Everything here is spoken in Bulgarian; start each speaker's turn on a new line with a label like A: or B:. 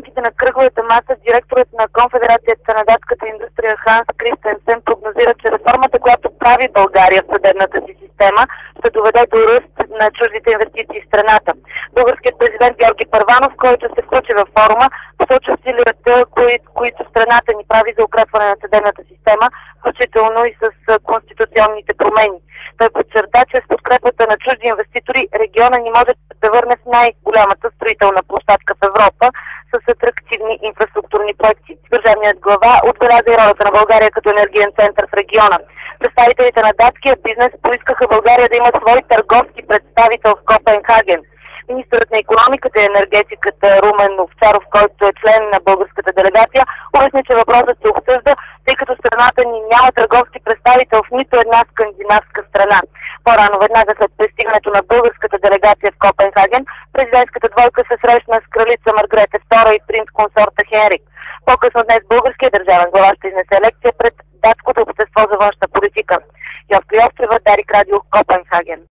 A: рамките на кръглата маса директорът на Конфедерацията на датската индустрия Ханс Кристенсен прогнозира, че реформата, която прави България в съдебната си система, ще доведе до ръст на чуждите инвестиции в страната. Българският президент Георги Първанов, който се включи във форума, посочи усилията, които страната ни прави за укрепване на съдебната система, включително и с конституционните промени. Той подчерта, че с подкрепата на чужди инвеститори региона ни може да върне в най-голямата строителна площадка в Европа с атрактивни инфраструктурни проекти. Държавният глава отбеляза и ролята на България като енергиен център в региона. Представителите на датския бизнес поискаха България да има свой търговски представител в Копенхаген. Министърът на икономиката и енергетиката Румен Овчаров, който е член на българската делегация, обясни, че въпросът се обсъжда, тъй като страната ни няма търговски представител в нито една скандинавска страна. По-рано, веднага след пристигането на българската делегация в Копенхаген, президентската двойка се срещна с кралица Маргрете II и принц консорта Хенрик. По-късно днес българският държавен глава ще изнесе лекция пред датското общество за външна политика. Йовка Йовчева, Дарик Радио, Копенхаген.